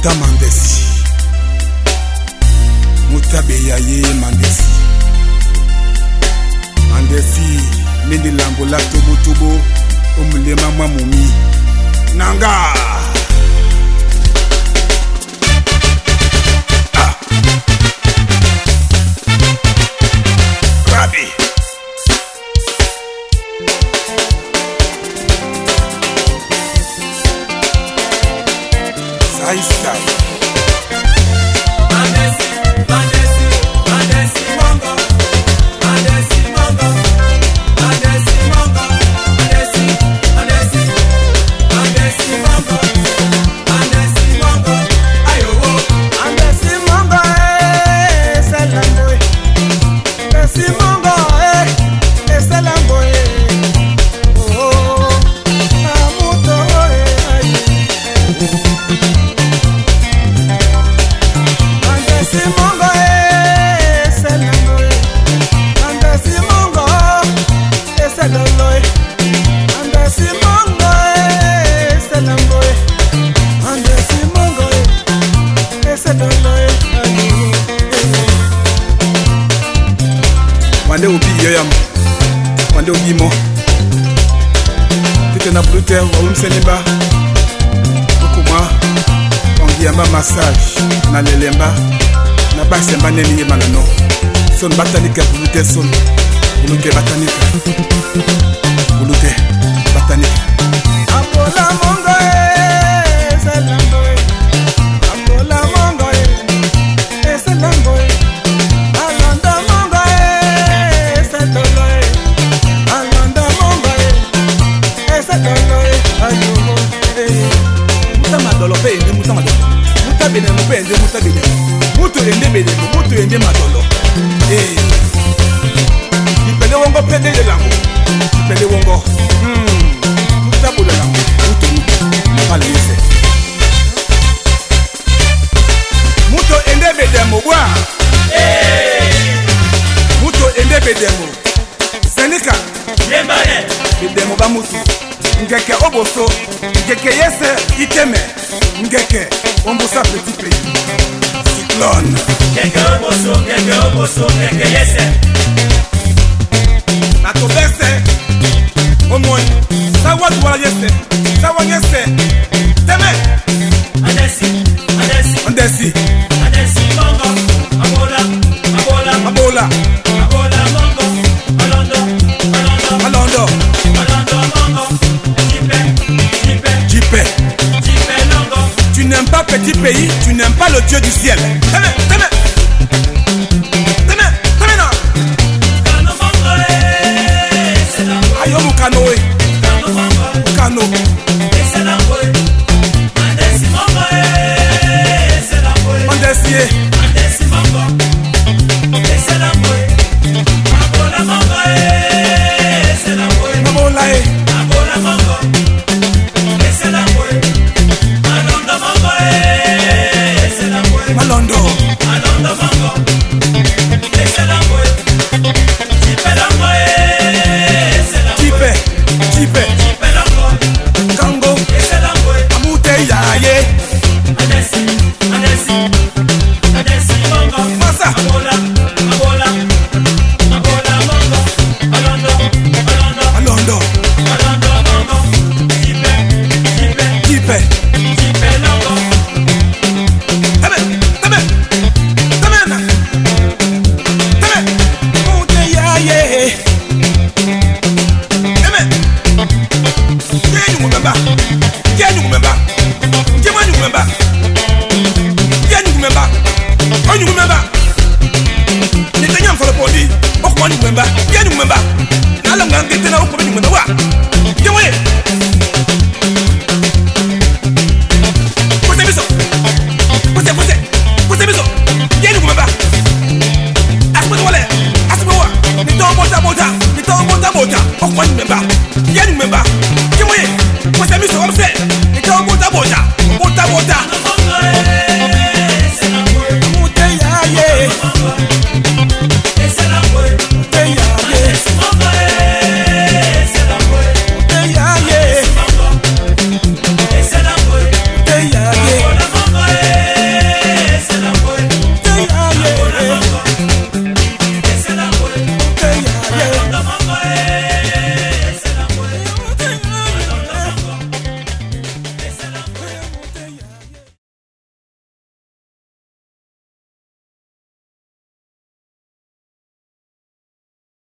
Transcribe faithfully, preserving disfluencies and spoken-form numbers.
Muta Mandesi Muta Beyaye Mandesi Mandesi Mindi Lambola Tobo Tobo Omulema Mamumi Nanga ah. Rabi Sai sai Mandesi, Mandesi, Mandesi Mongo, Mandesi Mongo, Mandesi Mongo, Mandesi, Mandesi, Mandesi Mongo, Mandesi Mongo, ayo wo. Mandesi Mongo eh, c'est l'amboy. Mandesi Mongo eh, c'est l'amboy. Oh oh, amuto eh, ayo. Mandesi Mongo eh, c'est l'amboy. Mandesi Mongo eh, c'est l'amboy. Mandesi Mongo eh, c'est l'amboy. Mandesi Mongo eh, c'est l'amboy. Wande ubi yoyam Wande ubi mo Tete na blute wa umsenemba Okuma Wangiyamba massage Na lelemba Na basemba neni ye manano Son batanika bulute son Bulute batanika Bulute batanika Apola Mongo eh, c'est l'amboy. Apola Mongo eh, c'est l'amboy. Alanda Mongo eh, c'est l'amboy. Alanda Mongo eh, c'est l'amboy. Ayo eh. Muta madolo pe ende muta madolo Muta bene mo pe ende muta bene Muto ende bene mo muto ende madolo Eh Ipele wongo pende de lango Ipele wongo Hmm Muta bole lango Muto muto Napale yese Muto ende bede mo wa Muto ende bede mo Senika Yembane, bede mo ba mutu Ngeke oboso Ngeke yese iteme Ngeke ombosa petit pays Cyclone keke oboso, keke oboso, keke yese. Nato bese Omoi Sawa duwala yese Sawa yese Teme Mandesi, Mandesi, Ondesi Mandesi Mongo, Abola, Abola, Mabola Abola Mongo, Alondo, Alondo, Alondo Alondo Mongo, Jipe, Jipe, Jipe Jipe Longo. Tu n'aimes pas petit pays Tu n'aimes pas le Dieu du ciel Teme Teme Teme Teme non Kano Mongo eh, c'est l'amboy. Ayo mukano